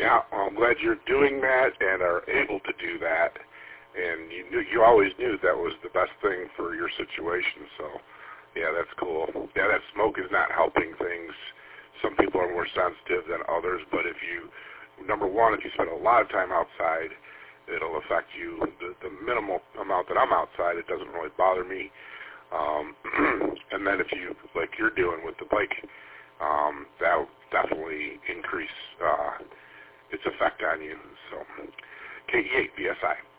Yeah, well, I'm glad you're doing that and are able to do that. And you always knew that was the best thing for your situation. So, yeah, that's cool. Yeah, that smoke is not helping things. Some people are more sensitive than others, but if you, number one, if you spend a lot of time outside, it'll affect you. The minimal amount that I'm outside, it doesn't really bother me. And then if you, like you're doing with the bike, that will definitely increase its effect on you. So, KE8 BSI.